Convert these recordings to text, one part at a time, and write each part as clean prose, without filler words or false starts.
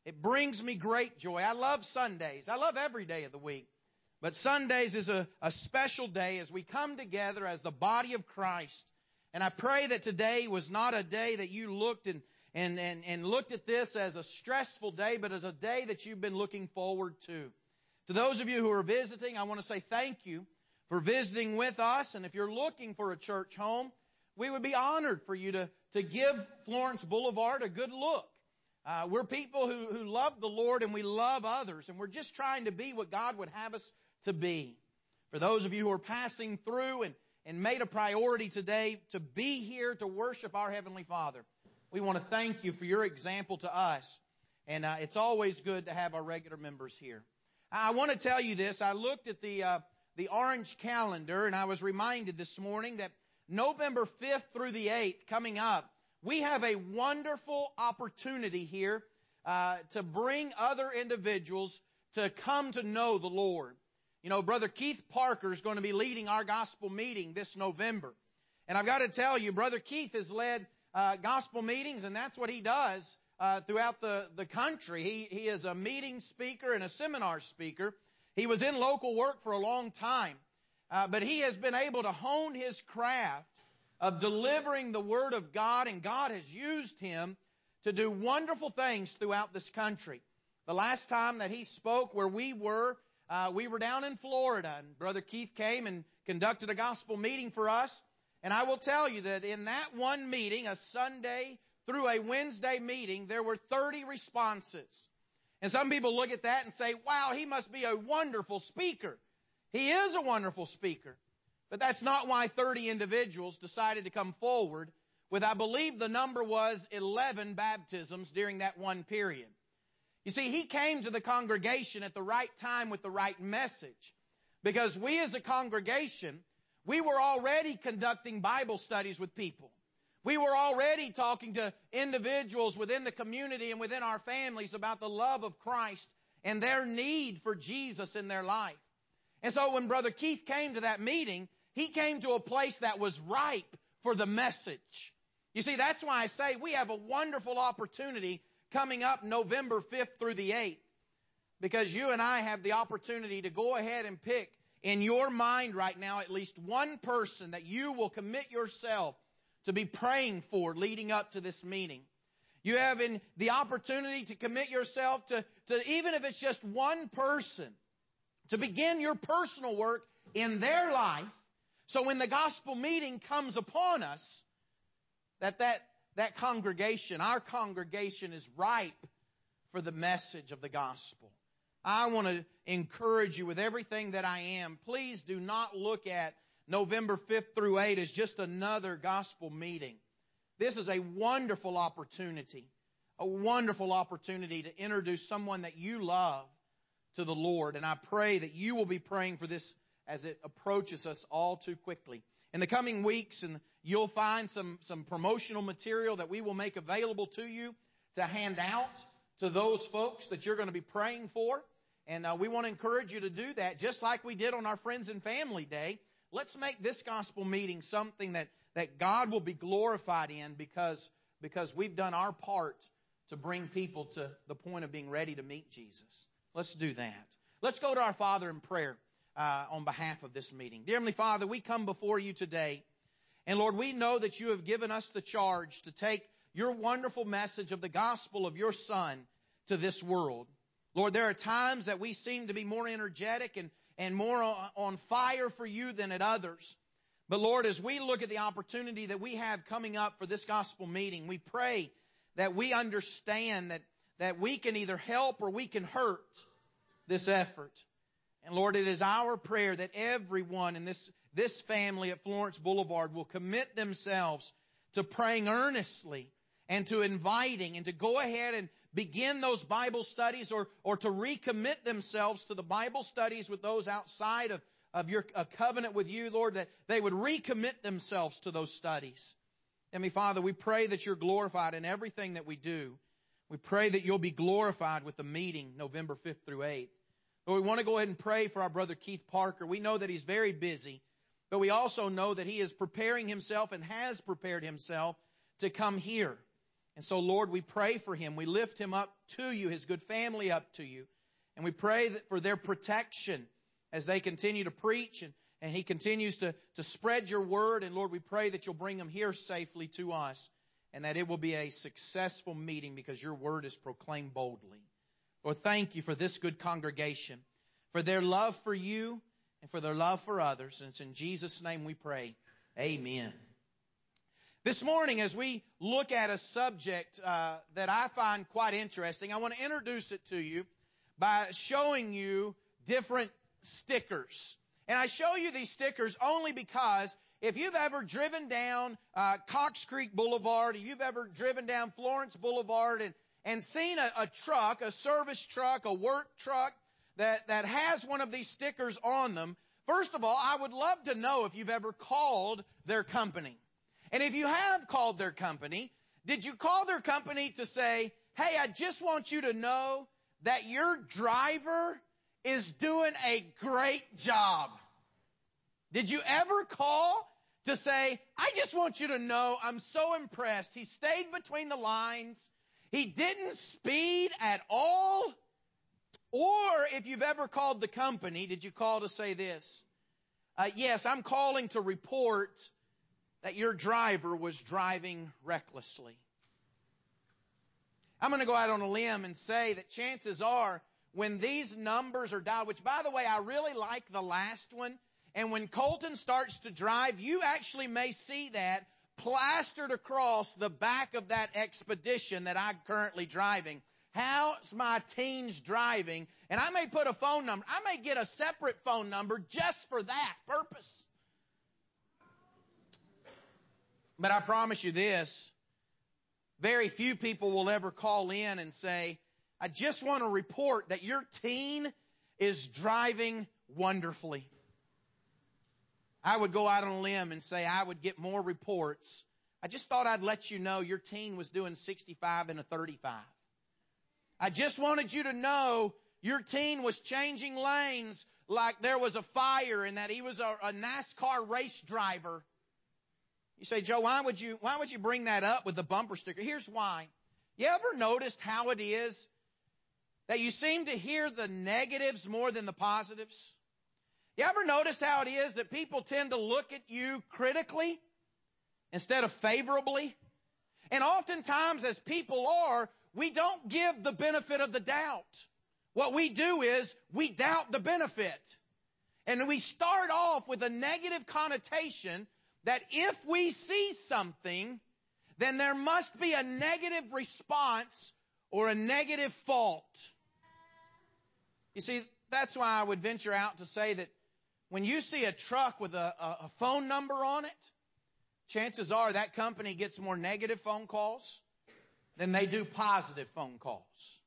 It brings me great joy. I love Sundays. I love every day of the week. But Sundays is a special day as we come together as the body of Christ. And I pray that today was not a day that you looked and looked at this as a stressful day, but as a day that you've been looking forward to. To those of you who are visiting, I want to say thank you for visiting with us. And if you're looking for a church home, we would be honored for you to give Florence Boulevard a good look. We're people who love the Lord and we love others, and we're just trying to be what God would have us to be. For those of you who are passing through and made a priority today to be here to worship our Heavenly Father, we want to thank you for your example to us. And it's always good to have our regular members here. I want to tell you this. I looked at the orange calendar, and I was reminded this morning that November 5th through the 8th coming up, we have a wonderful opportunity here to bring other individuals to come to know the Lord. You know, Brother Keith Parker is going to be leading our gospel meeting this November. And I've got to tell you, Brother Keith has led gospel meetings, and that's what he does throughout the country. He is a meeting speaker and a seminar speaker. He was in local work for a long time, but he has been able to hone his craft of delivering the Word of God, and God has used him to do wonderful things throughout this country. The last time that he spoke where we were down in Florida, and Brother Keith came and conducted a gospel meeting for us. And I will tell you that in that one meeting, a Sunday through a Wednesday meeting, there were 30 responses. And some people look at that and say, wow, he must be a wonderful speaker. He is a wonderful speaker. But that's not why 30 individuals decided to come forward with, I believe the number was 11 baptisms during that one period. You see, he came to the congregation at the right time with the right message. Because we as a congregation, we were already conducting Bible studies with people. We were already talking to individuals within the community and within our families about the love of Christ and their need for Jesus in their life. And so when Brother Keith came to that meeting, he came to a place that was ripe for the message. You see, that's why I say we have a wonderful opportunity coming up November 5th through the 8th. Because you and I have the opportunity to go ahead and pick in your mind right now at least one person that you will commit yourself to be praying for leading up to this meeting. You have the opportunity to commit yourself to even if it's just one person, to begin your personal work in their life. So when the gospel meeting comes upon us, that congregation, our congregation, is ripe for the message of the gospel. I want to encourage you with everything that I am. Please do not look at November 5th through 8th as just another gospel meeting. This is a wonderful opportunity to introduce someone that you love to the Lord. And I pray that you will be praying for this as it approaches us all too quickly. In the coming weeks, and you'll find some promotional material that we will make available to you to hand out to those folks that you're going to be praying for. And we want to encourage you to do that, just like we did on our Friends and Family Day. Let's make this gospel meeting something that God will be glorified in because we've done our part to bring people to the point of being ready to meet Jesus. Let's do that. Let's go to our Father in prayer on behalf of this meeting. Dear Heavenly Father, we come before you today. And Lord, we know that you have given us the charge to take your wonderful message of the gospel of your Son to this world. Lord, there are times that we seem to be more energetic and more on fire for you than at others. But Lord, as we look at the opportunity that we have coming up for this gospel meeting, we pray that we understand that we can either help or we can hurt this effort. And Lord, it is our prayer that everyone in this family at Florence Boulevard will commit themselves to praying earnestly and to inviting and to go ahead and begin those Bible studies or to recommit themselves to the Bible studies with those outside of your covenant with you, Lord, that they would recommit themselves to those studies. Heavenly Father, we pray that you're glorified in everything that we do. We pray that you'll be glorified with the meeting November 5th through 8th. But we want to go ahead and pray for our brother Keith Parker. We know that he's very busy, but we also know that he is preparing himself and has prepared himself to come here. And so, Lord, we pray for him. We lift him up to you, his good family up to you. And we pray that for their protection as they continue to preach and he continues to spread your word. And Lord, we pray that you'll bring them here safely to us and that it will be a successful meeting because your word is proclaimed boldly. Lord, thank you for this good congregation, for their love for you and for their love for others. And it's in Jesus' name we pray. Amen. This morning, as we look at a subject that I find quite interesting, I want to introduce it to you by showing you different stickers. And I show you these stickers only because if you've ever driven down Cox Creek Boulevard, or you've ever driven down Florence Boulevard and seen a truck, a service truck, a work truck that has one of these stickers on them, first of all, I would love to know if you've ever called their company. And if you have called their company, did you call their company to say, hey, I just want you to know that your driver is doing a great job? Did you ever call to say, I just want you to know I'm so impressed. He stayed between the lines. He didn't speed at all. Or if you've ever called the company, did you call to say this? Yes, I'm calling to report that your driver was driving recklessly. I'm going to go out on a limb and say that chances are when these numbers are dialed, which by the way, I really like the last one. And when Colton starts to drive, you actually may see that plastered across the back of that Expedition that I'm currently driving. How's my teens driving? And I may put a phone number. I may get a separate phone number just for that purpose. But I promise you this, very few people will ever call in and say, I just want to report that your teen is driving wonderfully. I would go out on a limb and say I would get more reports. I just thought I'd let you know your teen was doing 65 and a 35. I just wanted you to know your teen was changing lanes like there was a fire and that he was a NASCAR race driver. You say, Joe, why would you bring that up with the bumper sticker? Here's why. You ever noticed how it is that you seem to hear the negatives more than the positives? You ever noticed how it is that people tend to look at you critically instead of favorably? And oftentimes, as people are, we don't give the benefit of the doubt. What we do is we doubt the benefit. And we start off with a negative connotation that if we see something, then there must be a negative response or a negative fault. You see, that's why I would venture out to say that when you see a truck with a phone number on it, chances are that company gets more negative phone calls than they do positive phone calls.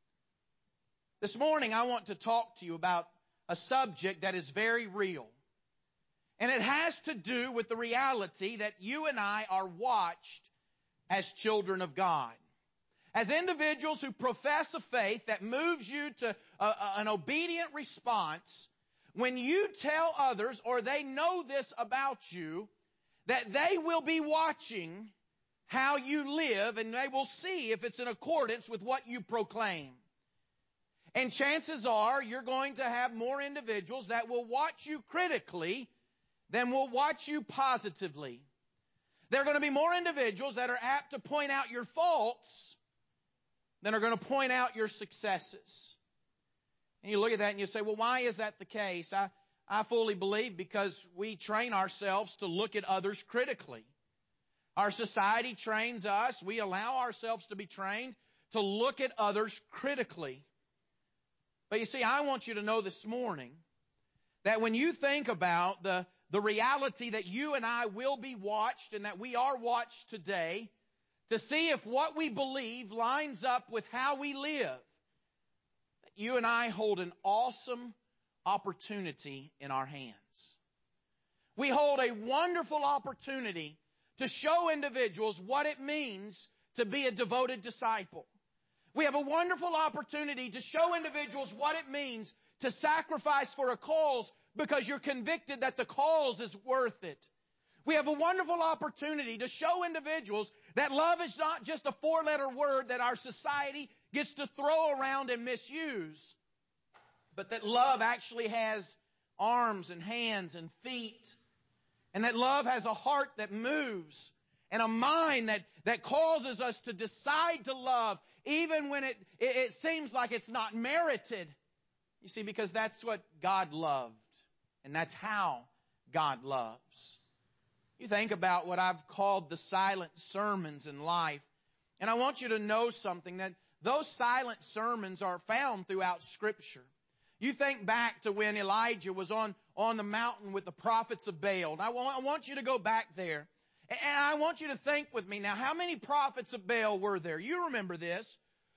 This morning, I want to talk to you about a subject that is very real. And it has to do with the reality that you and I are watched as children of God. As individuals who profess a faith that moves you to an obedient response, when you tell others or they know this about you, that they will be watching how you live and they will see if it's in accordance with what you proclaim. And chances are you're going to have more individuals that will watch you critically than will watch you positively. There are going to be more individuals that are apt to point out your faults than are going to point out your successes. And you look at that and you say, well, why is that the case? I fully believe because we train ourselves to look at others critically. Our society trains us. We allow ourselves to be trained to look at others critically. But you see, I want you to know this morning that when you think about the reality that you and I will be watched and that we are watched today to see if what we believe lines up with how we live, that you and I hold an awesome opportunity in our hands. We hold a wonderful opportunity to show individuals what it means to be a devoted disciple. We have a wonderful opportunity to show individuals what it means to sacrifice for a cause because you're convicted that the cause is worth it. We have a wonderful opportunity to show individuals that love is not just a four-letter word that our society gets to throw around and misuse, but that love actually has arms and hands and feet, and that love has a heart that moves and a mind that causes us to decide to love even when it seems like it's not merited. You see, because that's what God loved, and that's how God loves. You think about what I've called the silent sermons in life, and I want you to know something, that those silent sermons are found throughout Scripture. You think back to when Elijah was on the mountain with the prophets of Baal. And I want you to go back there. And I want you to think with me now, how many prophets of Baal were there? You remember this.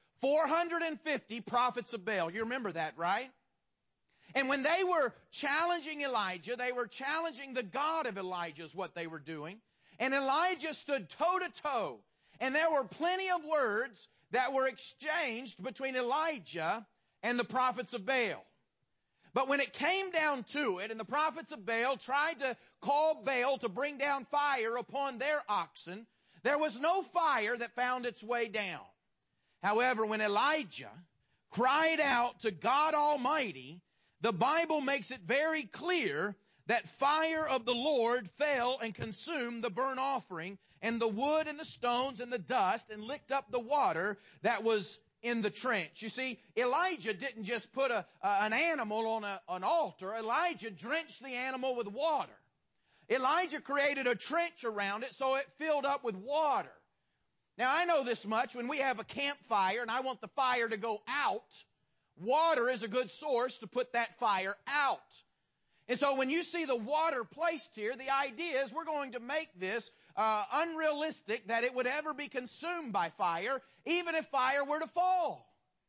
450 prophets of Baal. You remember that, right? And when they were challenging Elijah, they were challenging the God of Elijah is what they were doing. And Elijah stood toe to toe. And there were plenty of words that were exchanged between Elijah and the prophets of Baal. But when it came down to it, and the prophets of Baal tried to call Baal to bring down fire upon their oxen, there was no fire that found its way down. However, when Elijah cried out to God Almighty, the Bible makes it very clear that fire of the Lord fell and consumed the burnt offering and the wood and the stones and the dust and licked up the water that was in the trench. You see, Elijah didn't just put an animal on an altar. Elijah drenched the animal with water. Elijah created a trench around it so it filled up with water. Now, I know this much. When we have a campfire and I want the fire to go out, water is a good source to put that fire out. And so when you see the water placed here, the idea is we're going to make this unrealistic that it would ever be consumed by fire, even if fire were to fall.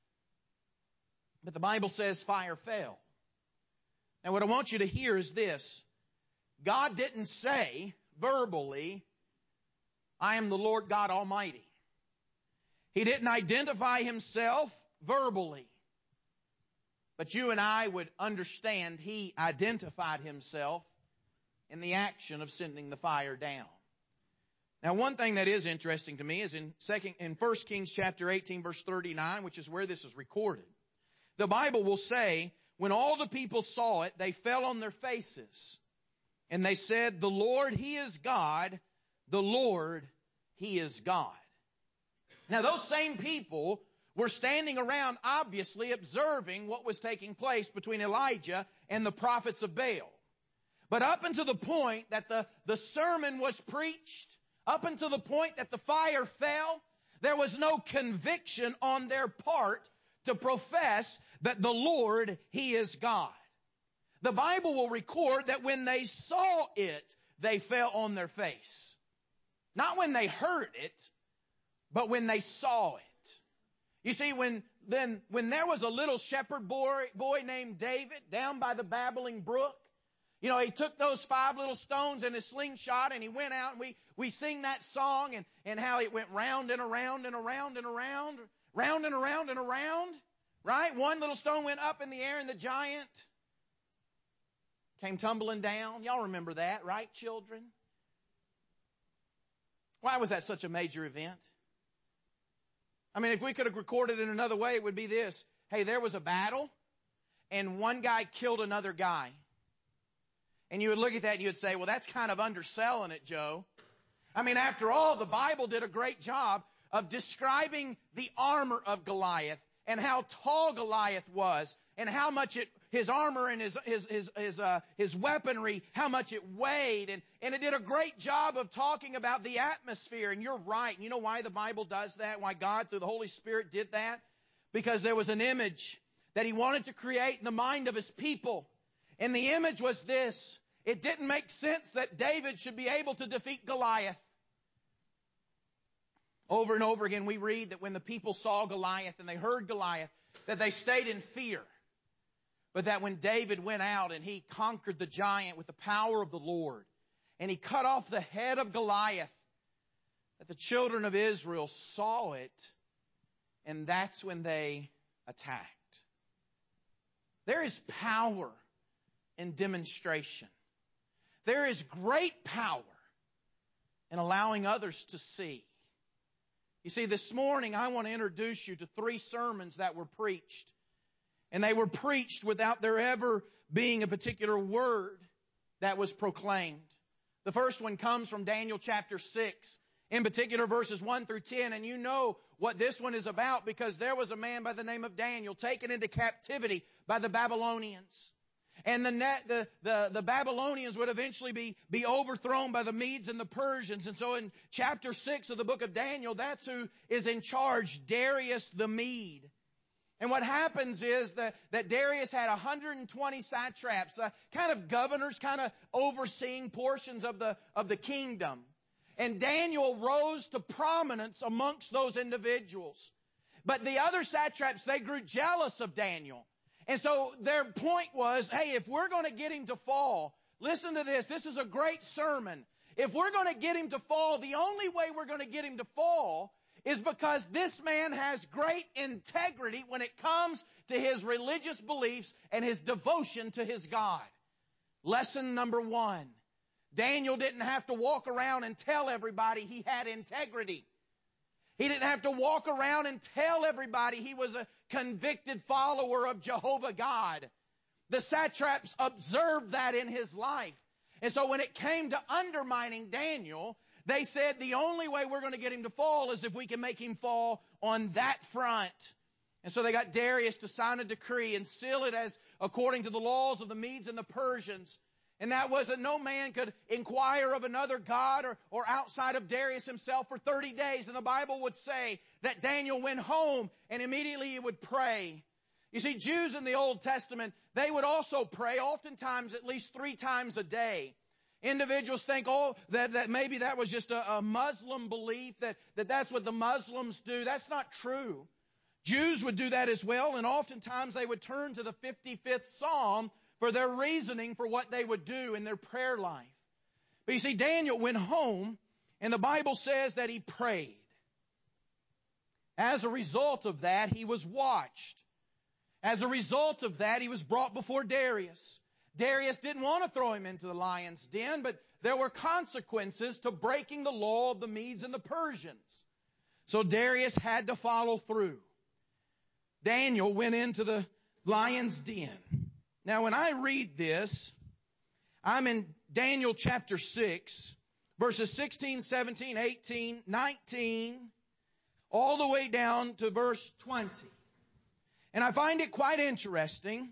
But the Bible says fire fell. Now what I want you to hear is this. God didn't say verbally, I am the Lord God Almighty. He didn't identify himself verbally. But you and I would understand he identified himself in the action of sending the fire down. Now, one thing that is interesting to me is in 1 Kings chapter 18, verse 39, which is where this is recorded. The Bible will say, when all the people saw it, they fell on their faces. And they said, the Lord, he is God. The Lord, he is God. Now, those same people were standing around, obviously observing what was taking place between Elijah and the prophets of Baal. But up until the point that the sermon was preached, up until the point that the fire fell, there was no conviction on their part to profess that the Lord, he is God. The Bible will record that when they saw it, they fell on their face. Not when they heard it, but when they saw it. You see, when there was a little shepherd boy named David down by the babbling brook, you know, he took those 5 little stones in his slingshot and he went out, and we sing that song and how it went round and around and around and around, round and around and around, right? One little stone went up in the air and the giant came tumbling down. Y'all remember that, right, children? Why was that such a major event? I mean, if we could have recorded it another way, it would be this. Hey, there was a battle, and one guy killed another guy. And you would look at that and you would say, well, that's kind of underselling it, Joe. I mean, after all, the Bible did a great job of describing the armor of Goliath and how tall Goliath was and how much his armor and his weaponry, how much it weighed. And it did a great job of talking about the atmosphere. And you're right. You know why the Bible does that? Why God, through the Holy Spirit, did that? Because there was an image that he wanted to create in the mind of his people. And the image was this. It didn't make sense that David should be able to defeat Goliath. Over and over again, we read that when the people saw Goliath and they heard Goliath, that they stayed in fear. But that when David went out and he conquered the giant with the power of the Lord, and he cut off the head of Goliath, that the children of Israel saw it, and that's when they attacked. There is power in demonstration. There is great power and allowing others to see. You see, this morning I want to introduce you to 3 sermons that were preached. And they were preached without there ever being a particular word that was proclaimed. The first one comes from Daniel chapter 6, in particular verses 1 through 10. And you know what this one is about because there was a man by the name of Daniel taken into captivity by the Babylonians. And the Babylonians would eventually be overthrown by the Medes and the Persians. And so in chapter 6 of the book of Daniel, that's who is in charge, Darius the Mede. And what happens is that Darius had 120 satraps, kind of governors, kind of overseeing portions of the kingdom. And Daniel rose to prominence amongst those individuals. But the other satraps, they grew jealous of Daniel. And so their point was, hey, if we're going to get him to fall, listen to this. This is a great sermon. If we're going to get him to fall, the only way we're going to get him to fall is because this man has great integrity when it comes to his religious beliefs and his devotion to his God. Lesson number 1. Daniel didn't have to walk around and tell everybody he had integrity. He didn't have to walk around and tell everybody he was a convicted follower of Jehovah God. The satraps observed that in his life. And so when it came to undermining Daniel, they said the only way we're going to get him to fall is if we can make him fall on that front. And so they got Darius to sign a decree and seal it as according to the laws of the Medes and the Persians. And that was that no man could inquire of another god or outside of Darius himself for 30 days. And the Bible would say that Daniel went home and immediately he would pray. You see, Jews in the Old Testament, they would also pray oftentimes at least 3 times a day. Individuals think, that maybe that was just a Muslim belief, that's what the Muslims do. That's not true. Jews would do that as well, and oftentimes they would turn to the 55th Psalm for their reasoning for what they would do in their prayer life. But you see, Daniel went home, and the Bible says that he prayed. As a result of that, he was watched. As a result of that, he was brought before Darius. Darius didn't want to throw him into the lion's den, but there were consequences to breaking the law of the Medes and the Persians. So Darius had to follow through. Daniel went into the lion's den. Now when I read this, I'm in Daniel chapter 6, verses 16, 17, 18, 19, all the way down to verse 20. And I find it quite interesting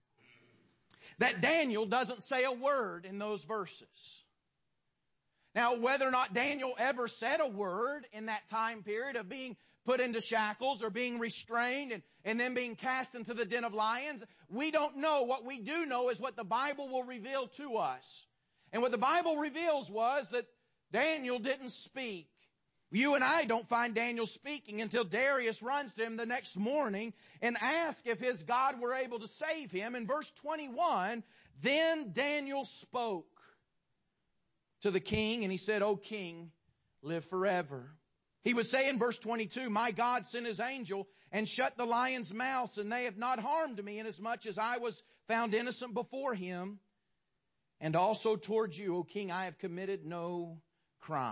that Daniel doesn't say a word in those verses. Now, whether or not Daniel ever said a word in that time period of being put into shackles or being restrained and then being cast into the den of lions, we don't know. What we do know is what the Bible will reveal to us. And what the Bible reveals was that Daniel didn't speak. You and I don't find Daniel speaking until Darius runs to him the next morning and asks if his God were able to save him. In verse 21, then Daniel spoke to the king and he said, O king, live forever. He would say in verse 22, my God sent his angel and shut the lions' mouths, and they have not harmed me, inasmuch as I was found innocent before him. And also towards you, O king, I have committed no crime.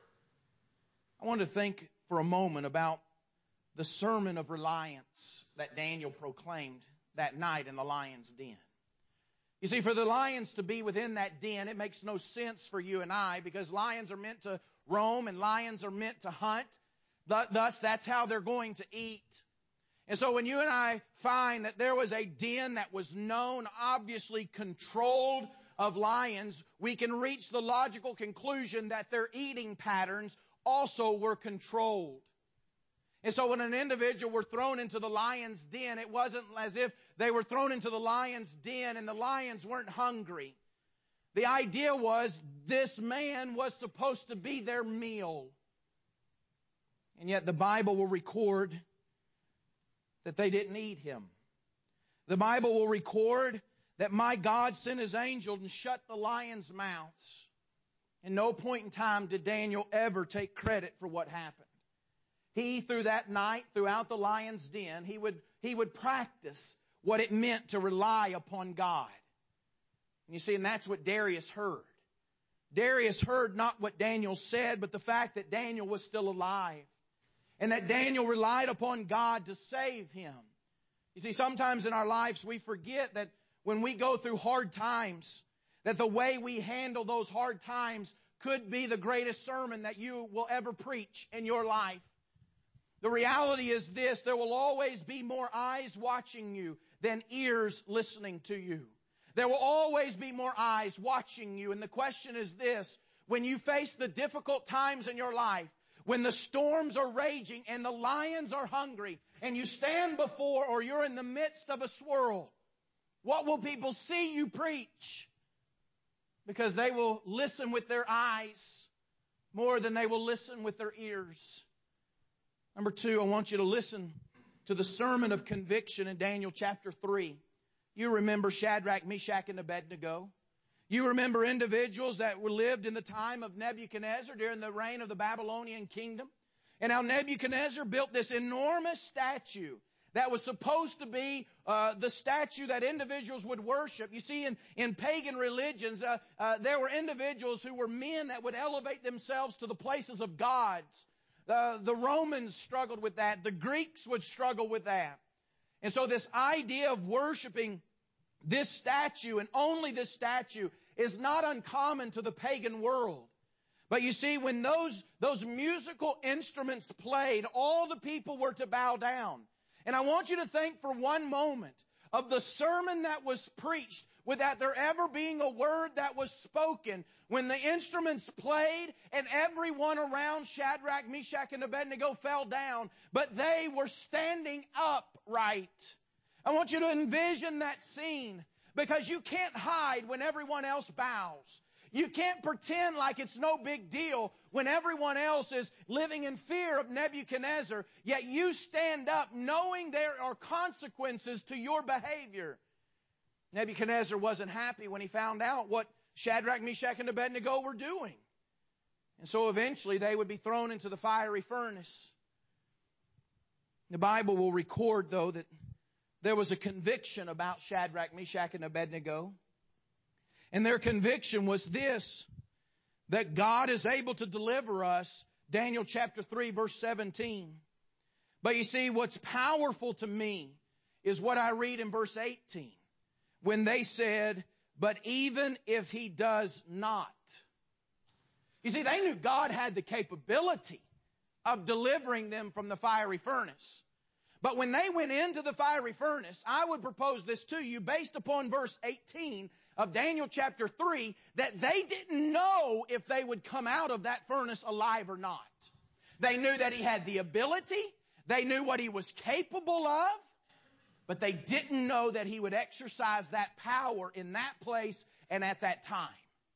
I want to think for a moment about the sermon of reliance that Daniel proclaimed that night in the lion's den. You see, for the lions to be within that den, it makes no sense for you and I, because lions are meant to roam and lions are meant to hunt. Thus, that's how they're going to eat. And so when you and I find that there was a den that was known, obviously controlled of lions, we can reach the logical conclusion that their eating patterns also were controlled. And so when an individual were thrown into the lion's den, it wasn't as if they were thrown into the lion's den and the lions weren't hungry. The idea was this man was supposed to be their meal. And yet the Bible will record that they didn't eat him. The Bible will record that my God sent his angel and shut the lions' mouths. In no point in time did Daniel ever take credit for what happened. He, through that night, throughout the lion's den, he would practice what it meant to rely upon God. And you see, and that's what Darius heard. Darius heard not what Daniel said, but the fact that Daniel was still alive. And that Daniel relied upon God to save him. You see, sometimes in our lives we forget that when we go through hard times, that the way we handle those hard times could be the greatest sermon that you will ever preach in your life. The reality is this: there will always be more eyes watching you than ears listening to you. There will always be more eyes watching you. And the question is this: when you face the difficult times in your life, when the storms are raging and the lions are hungry, and you stand before or you're in the midst of a swirl, what will people see you preach? Because they will listen with their eyes more than they will listen with their ears. Number 2, I want you to listen to the sermon of conviction in Daniel chapter 3. You remember Shadrach, Meshach, and Abednego. You remember individuals that lived in the time of Nebuchadnezzar during the reign of the Babylonian kingdom. And how Nebuchadnezzar built this enormous statue that was supposed to be the statue that individuals would worship. You see, in pagan religions, there were individuals who were men that would elevate themselves to the places of gods. The Romans struggled with that. The Greeks would struggle with that. And so this idea of worshiping this statue, and only this statue, is not uncommon to the pagan world. But you see, when those musical instruments played, all the people were to bow down. And I want you to think for one moment of the sermon that was preached without there ever being a word that was spoken, when the instruments played and everyone around Shadrach, Meshach, and Abednego fell down, but they were standing upright. I want you to envision that scene, because you can't hide when everyone else bows. You can't pretend like it's no big deal when everyone else is living in fear of Nebuchadnezzar, yet you stand up knowing there are consequences to your behavior. Nebuchadnezzar wasn't happy when he found out what Shadrach, Meshach, and Abednego were doing. And so eventually they would be thrown into the fiery furnace. The Bible will record, though, that there was a conviction about Shadrach, Meshach, and Abednego. And their conviction was this: that God is able to deliver us. Daniel chapter 3, verse 17. But you see, what's powerful to me is what I read in verse 18. When they said, but even if he does not. You see, they knew God had the capability of delivering them from the fiery furnace. But when they went into the fiery furnace, I would propose this to you based upon verse 18 of Daniel chapter 3, that they didn't know if they would come out of that furnace alive or not. They knew that he had the ability. They knew what he was capable of. But they didn't know that he would exercise that power in that place and at that time.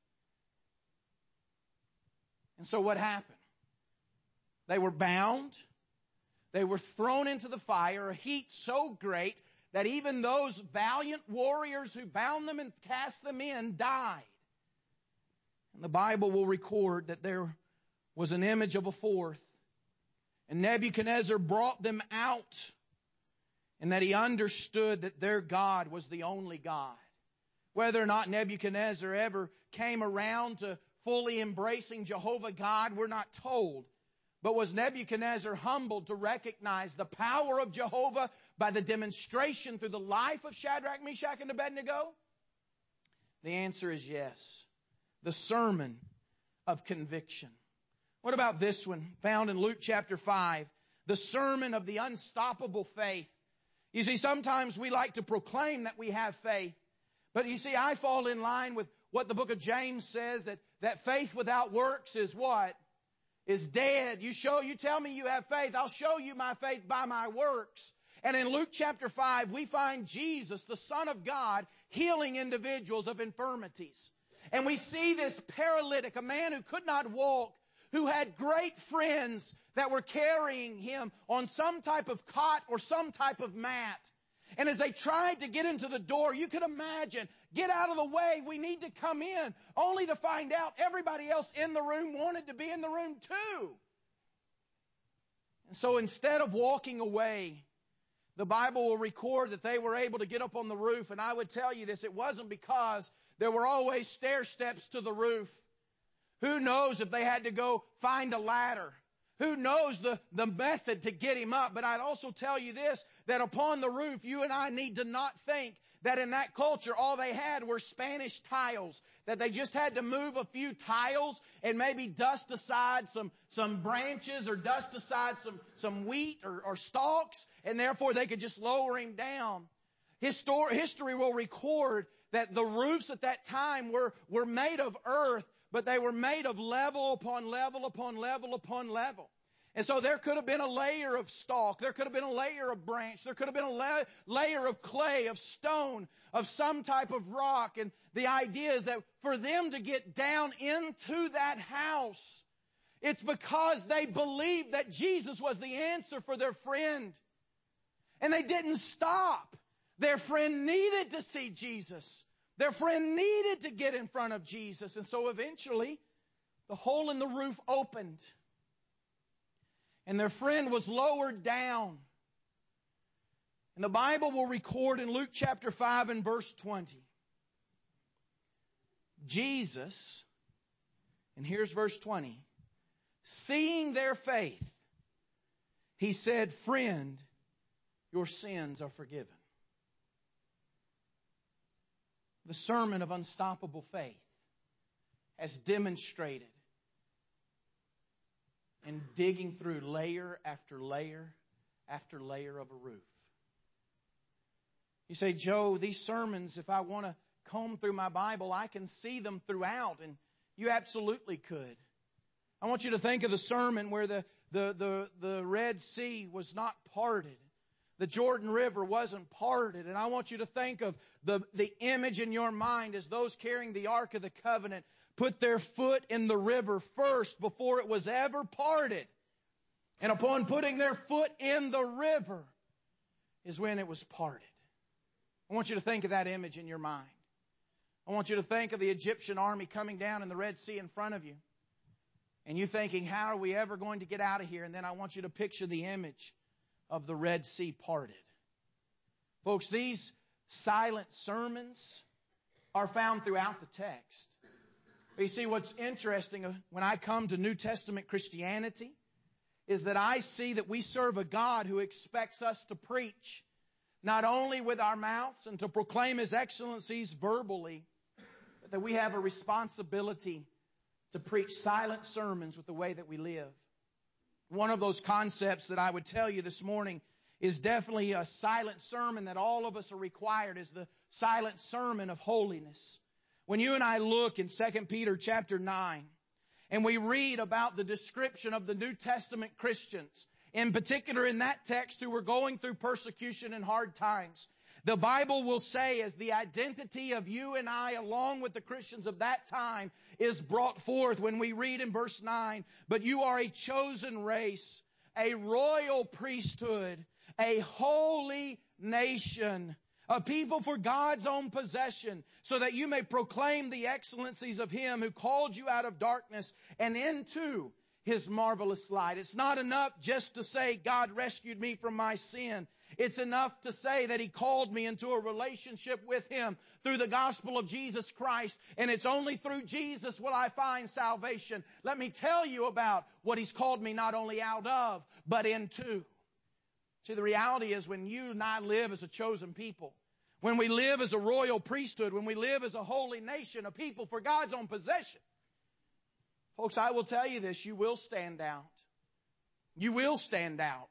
And so what happened? They were bound. They were thrown into the fire, a heat so great that even those valiant warriors who bound them and cast them in died. And the Bible will record that there was an image of a fourth. And Nebuchadnezzar brought them out, and that he understood that their God was the only God. Whether or not Nebuchadnezzar ever came around to fully embracing Jehovah God, we're not told. But was Nebuchadnezzar humbled to recognize the power of Jehovah by the demonstration through the life of Shadrach, Meshach, and Abednego? The answer is yes. The sermon of conviction. What about this one, found in Luke chapter 5? The sermon of the unstoppable faith. You see, sometimes we like to proclaim that we have faith. But you see, I fall in line with what the book of James says, that faith without works is what? Is dead. You tell me you have faith. I'll show you my faith by my works. And in Luke chapter 5, we find Jesus, the Son of God, healing individuals of infirmities. And we see this paralytic, a man who could not walk, who had great friends that were carrying him on some type of cot or some type of mat. And as they tried to get into the door, you could imagine, get out of the way, we need to come in, only to find out everybody else in the room wanted to be in the room too. And so instead of walking away, the Bible will record that they were able to get up on the roof. And I would tell you this, it wasn't because there were always stair steps to the roof. Who knows if they had to go find a ladder? Who knows the method to get him up? But I'd also tell you this, that upon the roof, you and I need to not think that in that culture all they had were Spanish tiles, that they just had to move a few tiles and maybe dust aside some branches or dust aside some wheat or stalks, and therefore they could just lower him down. History will record that the roofs at that time were made of earth, but they were made of level upon level upon level upon level. And so there could have been a layer of stalk. There could have been a layer of branch. There could have been a layer of clay, of stone, of some type of rock. And the idea is that for them to get down into that house, it's because they believed that Jesus was the answer for their friend. And they didn't stop. Their friend needed to see Jesus. Their friend needed to get in front of Jesus. And so eventually, the hole in the roof opened. And their friend was lowered down. And the Bible will record in Luke chapter 5 and verse 20. Jesus, and here's verse 20. Seeing their faith, he said, "Friend, your sins are forgiven." The sermon of unstoppable faith has demonstrated in digging through layer after layer after layer of a roof. You say, Joe, these sermons, if I want to comb through my Bible, I can see them throughout, and you absolutely could. I want you to think of the sermon where the Red Sea was not parted. The Jordan River wasn't parted. And I want you to think of the image in your mind as those carrying the Ark of the Covenant put their foot in the river first before it was ever parted. And upon putting their foot in the river is when it was parted. I want you to think of that image in your mind. I want you to think of the Egyptian army coming down in the Red Sea in front of you. And you thinking, how are we ever going to get out of here? And then I want you to picture the image of the Red Sea parted. Folks, these silent sermons are found throughout the text. But you see, what's interesting when I come to New Testament Christianity is that I see that we serve a God who expects us to preach not only with our mouths and to proclaim His excellencies verbally, but that we have a responsibility to preach silent sermons with the way that we live. One of those concepts that I would tell you this morning is definitely a silent sermon that all of us are required, is the silent sermon of holiness. When you and I look in 2 Peter chapter 9, and we read about the description of the New Testament Christians, in particular in that text who were going through persecution and hard times, the Bible will say as the identity of you and I, along with the Christians of that time, is brought forth when we read in verse 9, "But you are a chosen race, a royal priesthood, a holy nation, a people for God's own possession, so that you may proclaim the excellencies of Him who called you out of darkness and into His marvelous light." It's not enough just to say, God rescued me from my sin. It's enough to say that He called me into a relationship with Him through the gospel of Jesus Christ. And it's only through Jesus will I find salvation. Let me tell you about what He's called me not only out of, but into. See, the reality is when you and I live as a chosen people, when we live as a royal priesthood, when we live as a holy nation, a people for God's own possession, folks, I will tell you this, you will stand out. You will stand out.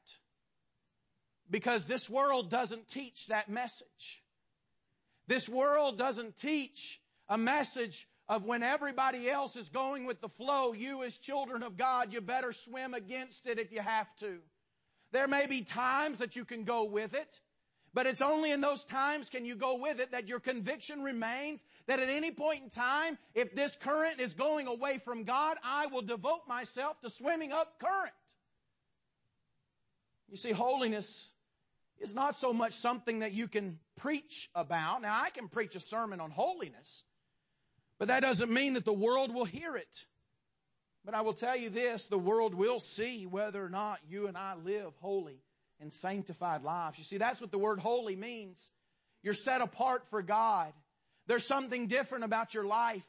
Because this world doesn't teach that message. This world doesn't teach a message of when everybody else is going with the flow, you as children of God, you better swim against it if you have to. There may be times that you can go with it, but it's only in those times can you go with it that your conviction remains that at any point in time, if this current is going away from God, I will devote myself to swimming up current. You see, holiness is not so much something that you can preach about. Now, I can preach a sermon on holiness, but that doesn't mean that the world will hear it. But I will tell you this, the world will see whether or not you and I live holy and sanctified lives. You see, that's what the word holy means. You're set apart for God. There's something different about your life.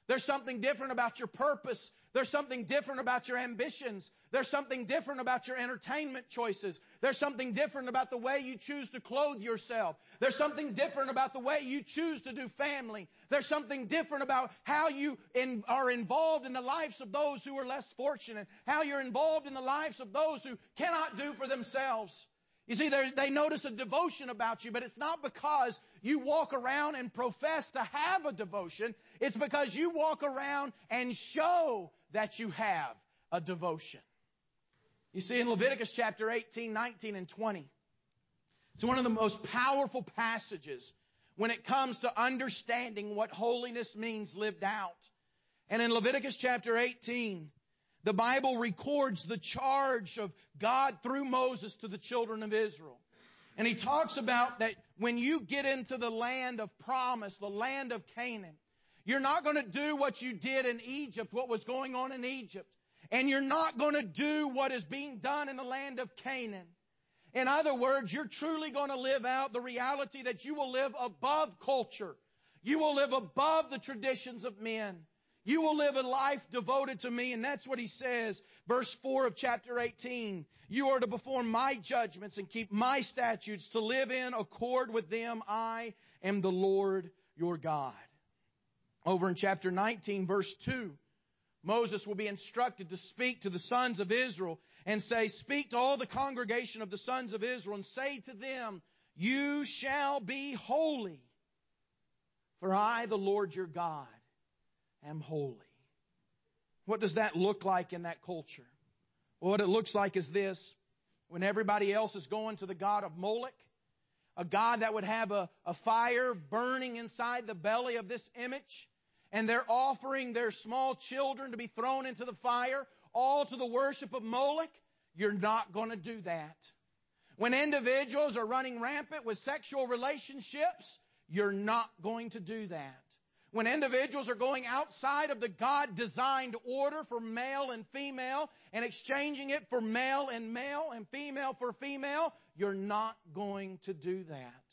There's something different about your purpose. There's something different about your ambitions. There's something different about your entertainment choices. There's something different about the way you choose to clothe yourself. There's something different about the way you choose to do family. There's something different about how you are involved in the lives of those who are less fortunate, how you're involved in the lives of those who cannot do for themselves. You see, they notice a devotion about you, but it's not because you walk around and profess to have a devotion. It's because you walk around and show that you have a devotion. You see, in Leviticus chapter 18, 19, and 20, it's one of the most powerful passages when it comes to understanding what holiness means lived out. And in Leviticus chapter 18, the Bible records the charge of God through Moses to the children of Israel. And he talks about that when you get into the land of promise, the land of Canaan, you're not going to do what you did in Egypt, what was going on in Egypt. And you're not going to do what is being done in the land of Canaan. In other words, you're truly going to live out the reality that you will live above culture. You will live above the traditions of men. You will live a life devoted to me. And that's what he says. Verse 4 of chapter 18. You are to perform my judgments and keep my statutes to live in accord with them. I am the Lord your God. Over in chapter 19, verse 2, Moses will be instructed to speak to the sons of Israel and say, speak to all the congregation of the sons of Israel and say to them, you shall be holy, for I, the Lord your God, am holy. What does that look like in that culture? Well, what it looks like is this. When everybody else is going to the god of Moloch, a god that would have a fire burning inside the belly of this image, and they're offering their small children to be thrown into the fire, all to the worship of Moloch, you're not going to do that. When individuals are running rampant with sexual relationships, you're not going to do that. When individuals are going outside of the God-designed order for male and female and exchanging it for male and female for female, you're not going to do that.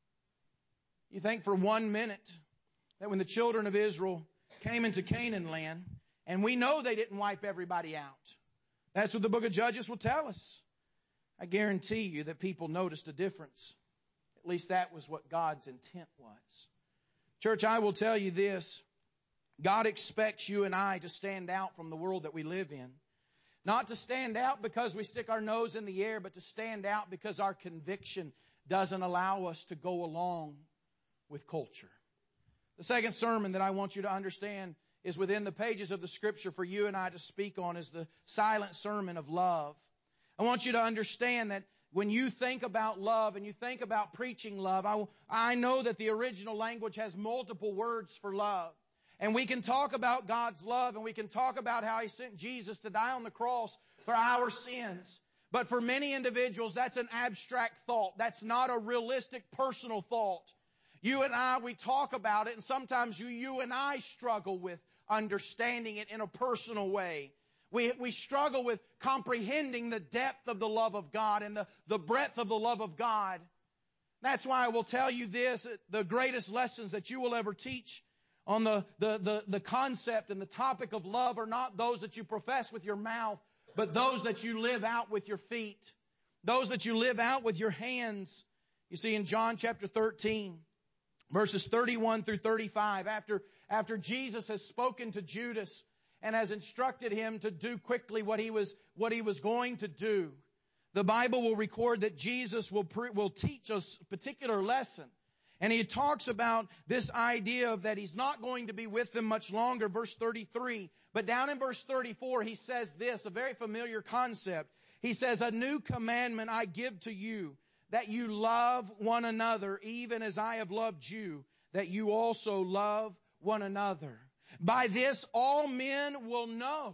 You think for 1 minute that when the children of Israel came into Canaan land, and we know they didn't wipe everybody out. That's what the book of Judges will tell us. I guarantee you that people noticed a difference. At least that was what God's intent was. Church, I will tell you this. God expects you and I to stand out from the world that we live in. Not to stand out because we stick our nose in the air, but to stand out because our conviction doesn't allow us to go along with culture. The second sermon that I want you to understand is within the pages of the Scripture for you and I to speak on is the silent sermon of love. I want you to understand that when you think about love and you think about preaching love, I know that the original language has multiple words for love. And we can talk about God's love and we can talk about how He sent Jesus to die on the cross for our sins. But for many individuals, that's an abstract thought. That's not a realistic personal thought. You and I, we talk about it, and sometimes you and I struggle with understanding it in a personal way. We struggle with comprehending the depth of the love of God and the breadth of the love of God. That's why I will tell you this, the greatest lessons that you will ever teach on the concept and the topic of love are not those that you profess with your mouth, but those that you live out with your feet, those that you live out with your hands. You see, in John chapter 13, verses 31 through 35, after Jesus has spoken to Judas and has instructed him to do quickly what he was going to do, the Bible will record that Jesus will teach us a particular lesson. And he talks about this idea of that he's not going to be with them much longer, verse 33. But down in verse 34, he says this, a very familiar concept. He says, a new commandment I give to you, that you love one another, even as I have loved you, that you also love one another. By this all men will know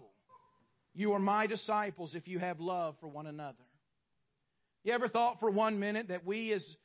you are my disciples if you have love for one another. You ever thought for 1 minute that we as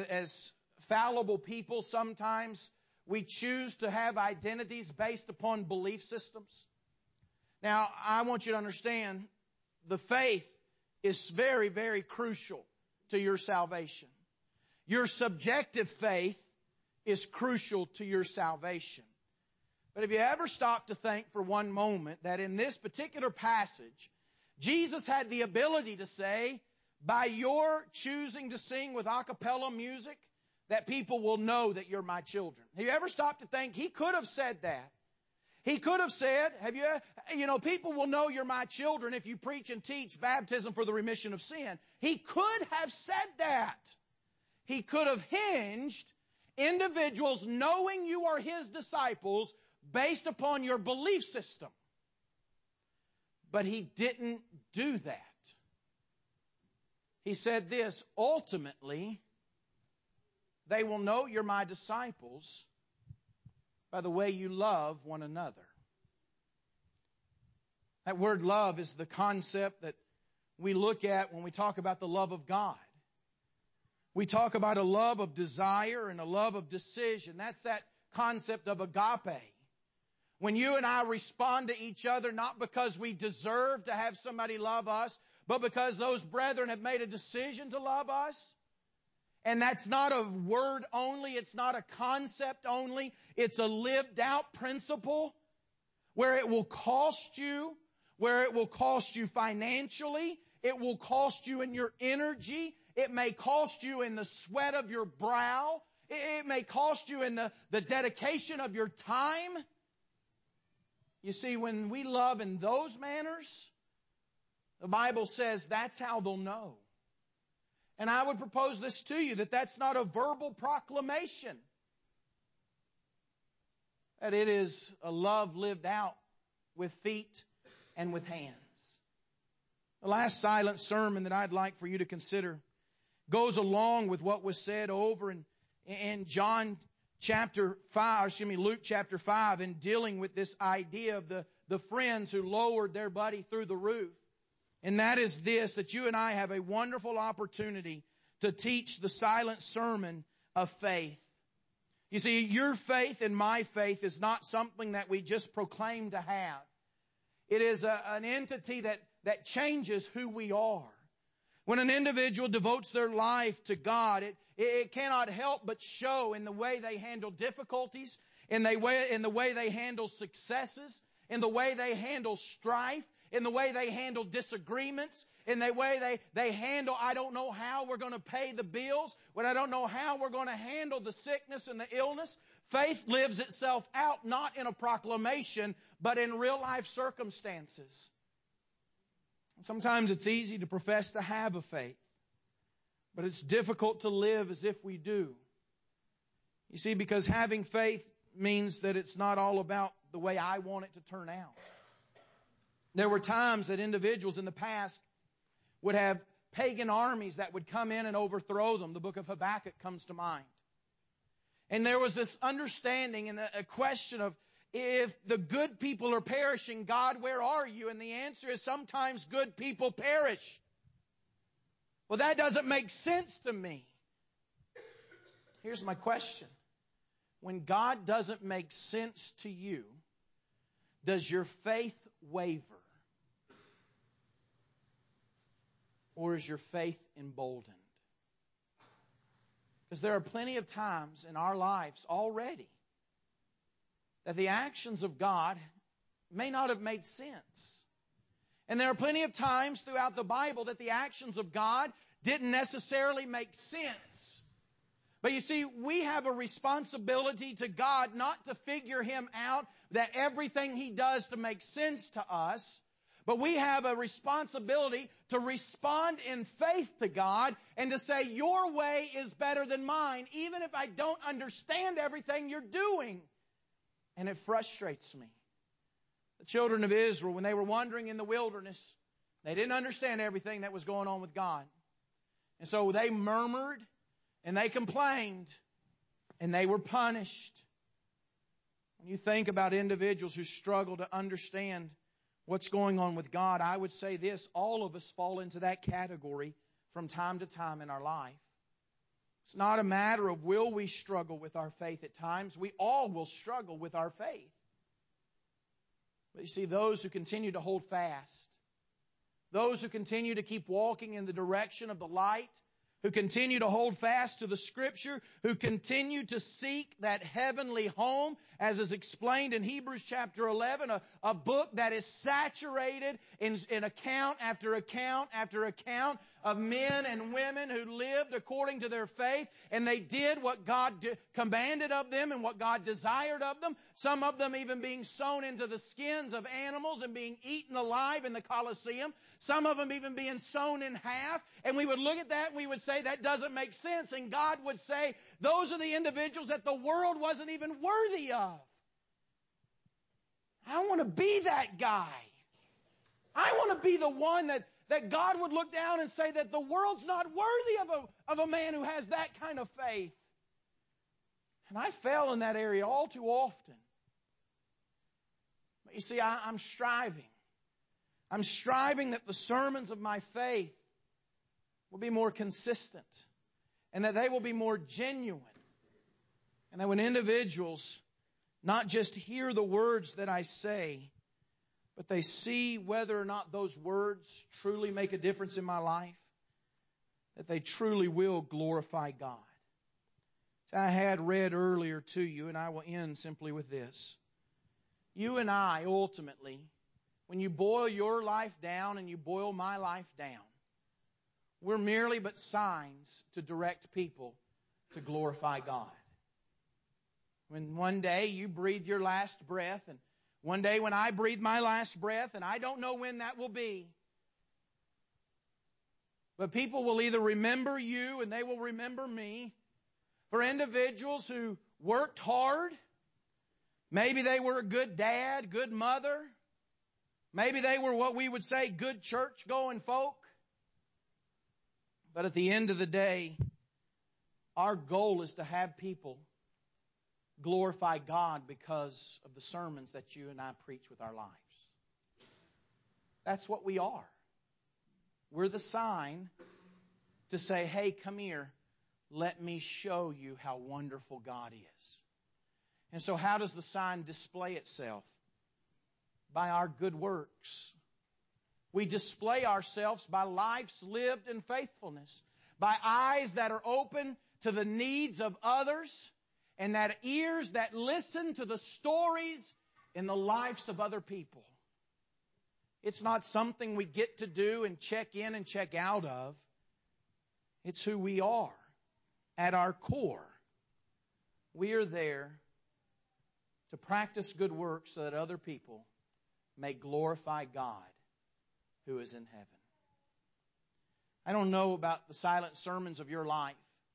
fallible people sometimes we choose to have identities based upon belief systems? Now, I want you to understand the faith is very, very crucial to your salvation. Your subjective faith is crucial to your salvation. But have you ever stopped to think for one moment that in this particular passage, Jesus had the ability to say, by your choosing to sing with a cappella music, that people will know that you're my children. Have you ever stopped to think He could have said that? He could have said, people will know you're my children if you preach and teach baptism for the remission of sin. He could have said that. He could have hinged individuals knowing you are His disciples based upon your belief system. But He didn't do that. He said this, ultimately, they will know you're my disciples by the way you love one another. That word love is the concept that we look at when we talk about the love of God. We talk about a love of desire and a love of decision. That's that concept of agape. When you and I respond to each other not because we deserve to have somebody love us, but because those brethren have made a decision to love us. And that's not a word only. It's not a concept only. It's a lived out principle where it will cost you, where it will cost you financially. It will cost you in your energy. It may cost you in the sweat of your brow. It may cost you in the dedication of your time. You see, when we love in those manners, the Bible says that's how they'll know. And I would propose this to you, that that's not a verbal proclamation. That it is a love lived out with feet and with hands. The last silent sermon that I'd like for you to consider goes along with what was said over in Luke chapter 5, in dealing with this idea of the friends who lowered their buddy through the roof. And that is this, that you and I have a wonderful opportunity to teach the silent sermon of faith. You see, your faith and my faith is not something that we just proclaim to have. It is an entity that changes who we are. When an individual devotes their life to God, it cannot help but show in the way they handle difficulties, in the way they handle successes, in the way they handle strife, in the way they handle disagreements, in the way they handle, I don't know how we're going to pay the bills, when I don't know how we're going to handle the sickness and the illness. Faith lives itself out not in a proclamation, but in real life circumstances. Sometimes it's easy to profess to have a faith, but it's difficult to live as if we do. You see, because having faith means that it's not all about the way I want it to turn out. There were times that individuals in the past would have pagan armies that would come in and overthrow them. The book of Habakkuk comes to mind. And there was this understanding and a question of, if the good people are perishing, God, where are you? And the answer is, sometimes good people perish. Well, that doesn't make sense to me. Here's my question. When God doesn't make sense to you, does your faith waver? Or is your faith emboldened? Because there are plenty of times in our lives already that the actions of God may not have made sense. And there are plenty of times throughout the Bible that the actions of God didn't necessarily make sense. But you see, we have a responsibility to God not to figure Him out, that everything He does to make sense to us. But we have a responsibility to respond in faith to God and to say, your way is better than mine, even if I don't understand everything you're doing. And it frustrates me. The children of Israel, when they were wandering in the wilderness, they didn't understand everything that was going on with God. And so they murmured and they complained and they were punished. When you think about individuals who struggle to understand what's going on with God, I would say this: all of us fall into that category from time to time in our life. It's not a matter of will we struggle with our faith at times. We all will struggle with our faith. But you see, those who continue to hold fast, those who continue to keep walking in the direction of the light, who continue to hold fast to the Scripture, who continue to seek that heavenly home, as is explained in Hebrews chapter 11, a book that is saturated in account after account after account of men and women who lived according to their faith, and they did what God commanded of them and what God desired of them, some of them even being sewn into the skins of animals and being eaten alive in the Colosseum, some of them even being sewn in half, and we would look at that and we would say, that doesn't make sense. And God would say, those are the individuals that the world wasn't even worthy of. I want to be that guy. I want to be the one that God would look down and say that the world's not worthy of a man who has that kind of faith. And I fell in that area all too often. But you see, I'm striving. I'm striving that the sermons of my faith will be more consistent, and that they will be more genuine, and that when individuals not just hear the words that I say, but they see whether or not those words truly make a difference in my life, that they truly will glorify God. So I had read earlier to you, and I will end simply with this. You and I, ultimately, when you boil your life down and you boil my life down, we're merely but signs to direct people to glorify God. When one day you breathe your last breath, and one day when I breathe my last breath, and I don't know when that will be, but people will either remember you and they will remember me for individuals who worked hard. Maybe they were a good dad, good mother. Maybe they were what we would say good church-going folk. But at the end of the day, our goal is to have people glorify God because of the sermons that you and I preach with our lives. That's what we are. We're the sign to say, hey, come here. Let me show you how wonderful God is. And so how does the sign display itself? By our good works. We display ourselves by lives lived in faithfulness, by eyes that are open to the needs of others, and that ears that listen to the stories in the lives of other people. It's not something we get to do and check in and check out of. It's who we are at our core. We are there to practice good works so that other people may glorify God who is in heaven. I don't know about the silent sermons of your life.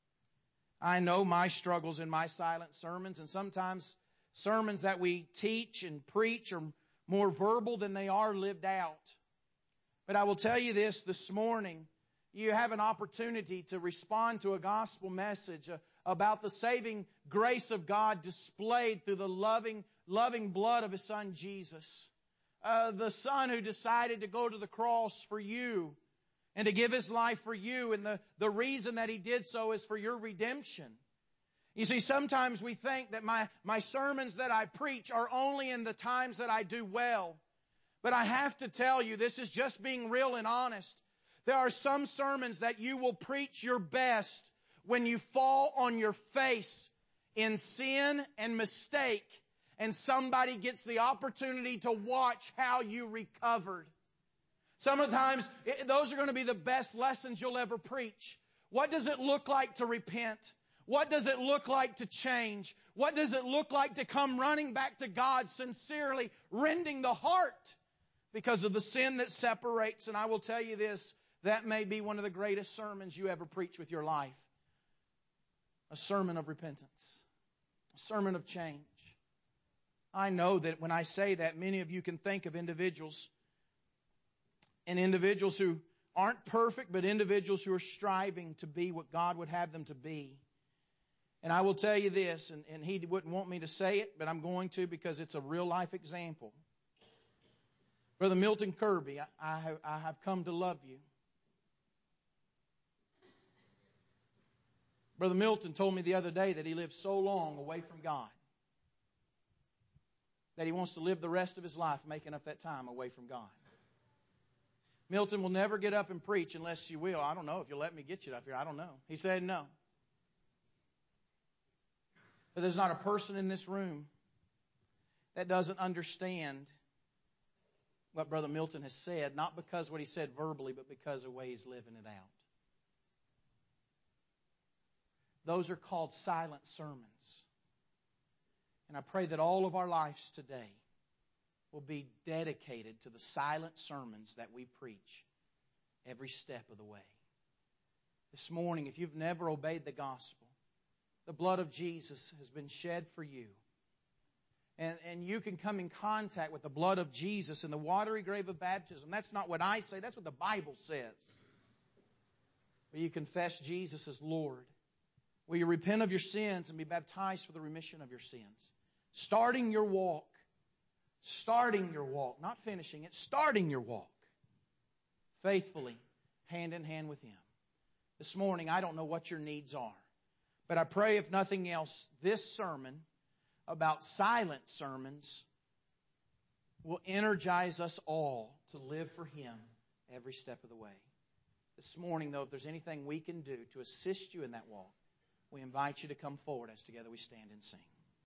I know my struggles in my silent sermons, and sometimes sermons that we teach and preach are more verbal than they are lived out. But I will tell you this morning, you have an opportunity to respond to a gospel message about the saving grace of God displayed through the loving blood of His Son Jesus. The Son who decided to go to the cross for you and to give His life for you. And the reason that He did so is for your redemption. You see, sometimes we think that my sermons that I preach are only in the times that I do well. But I have to tell you, this is just being real and honest. There are some sermons that you will preach your best when you fall on your face in sin and mistake, and somebody gets the opportunity to watch how you recovered. Sometimes those are going to be the best lessons you'll ever preach. What does it look like to repent? What does it look like to change? What does it look like to come running back to God sincerely, rending the heart because of the sin that separates? And I will tell you this, that may be one of the greatest sermons you ever preach with your life. A sermon of repentance. A sermon of change. I know that when I say that, many of you can think of individuals, and individuals who aren't perfect, but individuals who are striving to be what God would have them to be. And I will tell you this, and he wouldn't want me to say it, but I'm going to because it's a real life example. Brother Milton Kirby, I have come to love you. Brother Milton told me the other day that he lived so long away from God that he wants to live the rest of his life making up that time away from God. Milton will never get up and preach unless you will. I don't know if you'll let me get you up here. I don't know. He said no. But there's not a person in this room that doesn't understand what Brother Milton has said, not because what he said verbally, but because of the way he's living it out. Those are called silent sermons. And I pray that all of our lives today will be dedicated to the silent sermons that we preach every step of the way. This morning, if you've never obeyed the gospel, the blood of Jesus has been shed for you. And you can come in contact with the blood of Jesus in the watery grave of baptism. That's not what I say. That's what the Bible says. Will you confess Jesus as Lord? Will you repent of your sins and be baptized for the remission of your sins? Starting your walk, not finishing it, starting your walk faithfully, hand in hand with Him. This morning, I don't know what your needs are, but I pray, if nothing else, this sermon about silent sermons will energize us all to live for Him every step of the way. This morning, though, if there's anything we can do to assist you in that walk, we invite you to come forward as together we stand and sing.